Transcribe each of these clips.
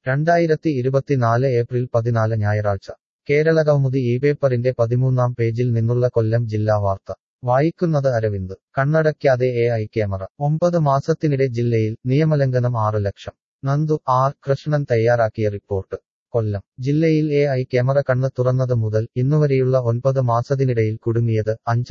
2024 April 14 ഞായറാഴ്ച കേരളകൗമുദി ഇപേപ്പറിന്റെ 13-ാം പേജിൽ നിന്നുള്ള കൊല്ലം ജില്ലാ വാർത്ത വായിക്കുന്നത് അരവിന്ദ്. കണ്ണടയ്ക്കാതെ AI camera. 9 മാസത്തിനിടെ ജില്ലയിൽ നിയമലംഘനം 6 ലക്ഷം. നന്ദു ആർ. കൃഷ്ണൻ തയ്യാറാക്കിയ റിപ്പോർട്ട്. കൊല്ലം ജില്ലയിൽ AI ക്യാമറ കണ്ണ് തുറന്നത് മുതൽ ഇന്നുവരെയുള്ള 9 മാസത്തിനിടയിൽ കുടുങ്ങിയത്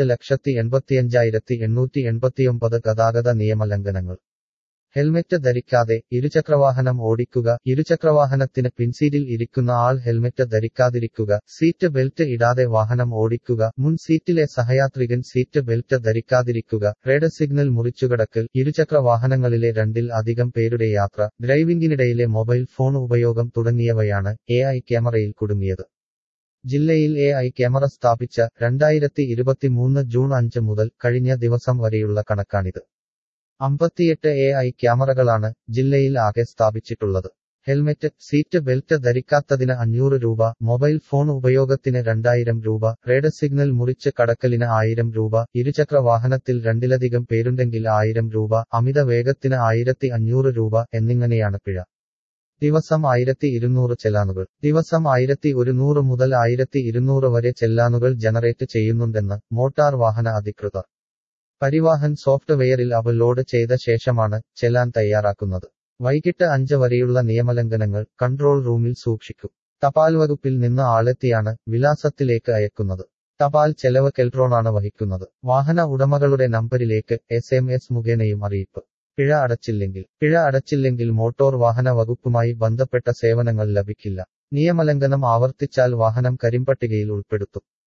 5,85,889 ഗതാഗത നിയമലംഘനങ്ങൾ. ഹെൽമെറ്റ് ധരിക്കാതെ ഇരുചക്രവാഹനം ഓടിക്കുക, ഇരുചക്രവാഹനത്തിന് പിൻസീറ്റിൽ ഇരിക്കുന്ന ആൾ ഹെൽമെറ്റ് ധരിക്കാതിരിക്കുക, സീറ്റ് ബെൽറ്റ് ഇടാതെ വാഹനം ഓടിക്കുക, മുൻ സീറ്റിലെ സഹയാത്രികൻ സീറ്റ് ബെൽറ്റ് ധരിക്കാതിരിക്കുക, റെഡ് സിഗ്നൽ മുറിച്ചുകടക്കൽ, ഇരുചക്രവാഹനങ്ങളിലെ 2-ൽ അധികം പേരുടെ യാത്ര, ഡ്രൈവിംഗിനിടയിലെ മൊബൈൽ ഫോൺ ഉപയോഗം തുടങ്ങിയവയാണ് AI ക്യാമറയിൽ കുടുങ്ങിയത്. ജില്ലയിൽ AI ക്യാമറ സ്ഥാപിച്ച 2023 ജൂൺ 5 മുതൽ കഴിഞ്ഞ ദിവസം വരെയുള്ള കണക്കാണിത്. 58 AI ക്യാമറകളാണ് ജില്ലയിൽ ആകെ സ്ഥാപിച്ചിട്ടുള്ളത്. ഹെൽമെറ്റ്, സീറ്റ് ബെൽറ്റ് ധരിക്കാത്തതിന് 500 രൂപ, മൊബൈൽ ഫോൺ ഉപയോഗത്തിന് 2000 രൂപ, റെഡ് സിഗ്നൽ മുറിച്ച് കടക്കലിന് 1000 രൂപ, ഇരുചക്ര വാഹനത്തിൽ 2-ലധികം പേരുണ്ടെങ്കിൽ 1000 രൂപ, അമിത വേഗത്തിന് 1500 രൂപ എന്നിങ്ങനെയാണ് പിഴ. ദിവസം 1200 ചെല്ലാനുകൾ. ദിവസം 1100 മുതൽ 1200 വരെ ചെല്ലാനുകൾ ജനറേറ്റ് ചെയ്യുന്നുണ്ടെന്ന് മോട്ടാർ വാഹന അധികൃതർ. പരിവാഹൻ സോഫ്റ്റ്വെയറിൽ അപ്ലോഡ് ചെയ്ത ശേഷമാണ് ചെലാൻ തയ്യാറാക്കുന്നത്. വൈകിട്ട് 5 വരെയുള്ള നിയമലംഘനങ്ങൾ കൺട്രോൾ റൂമിൽ സൂക്ഷിക്കും. തപാൽ വകുപ്പിൽ നിന്ന് ആളെത്തിയാണ് വിലാസത്തിലേക്ക് അയക്കുന്നത്. തപാൽ ചെലവ് കെൽട്രോണാണ് വഹിക്കുന്നത്. വാഹന ഉടമകളുടെ നമ്പരിലേക്ക് SMS മുഖേനയും അറിയിപ്പ്. പിഴ അടച്ചില്ലെങ്കിൽ മോട്ടോർ വാഹന വകുപ്പുമായി ബന്ധപ്പെട്ട സേവനങ്ങൾ ലഭിക്കില്ല. നിയമലംഘനം ആവർത്തിച്ചാൽ വാഹനം കരിമ്പട്ടികയിൽ ഉൾപ്പെടുത്തും.